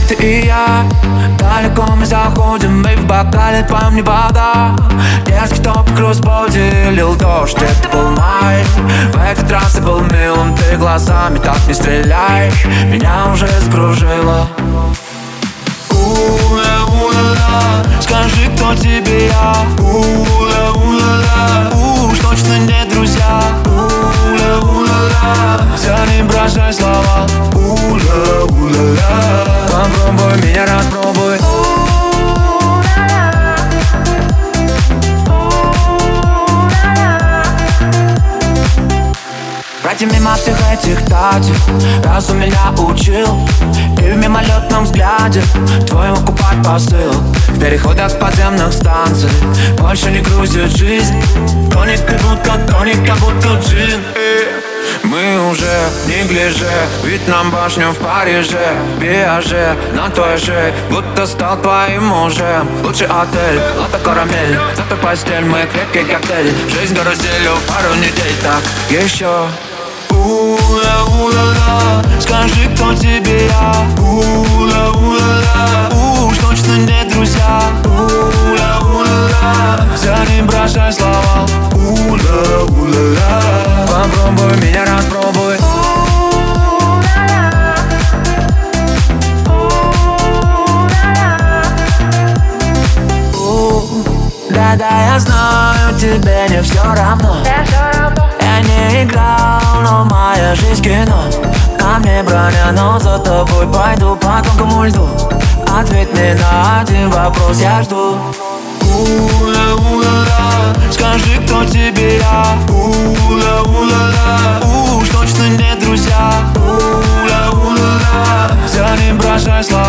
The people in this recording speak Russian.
ты и я. Далеко мы заходим, мы в бокале, по мне вода. Детский топ, кроссбоди, лил дождь, это был май. В этот раз ты был милым, ты глазами так не стреляй. Меня уже скружило. Скажи, кто тебе я? Уж точно не друзья. Не бросай слова. Попробуй меня, распробуй. Пройти мимо всех этих татей, раз у меня учил. И в мимолетном взгляде твоему купать посыл. В переходах подземных станций больше не грузит жизнь. Тоник как будто джин. Мы уже в неглиже, ведь нам башню в Париже. Биаже на твоей шее, будто стал твоим мужем. Лучший отель, лата карамель, зато постель, мы крепкий коктейль. Жизнь каруселью пару недель, так еще. Скажи, кто тебе я? Уж точно не друзья. Не бросай слова. Попробуй меня, распробуй. Да-да, я знаю, тебе не все равно. Я не играл, но моя жизнь кино. На мне броня, но за тобой пойду по тонкому льду. Ответь мне на один вопрос, я жду. Скажи, кто тебе я? Уж точно не друзья. Не бросай слова.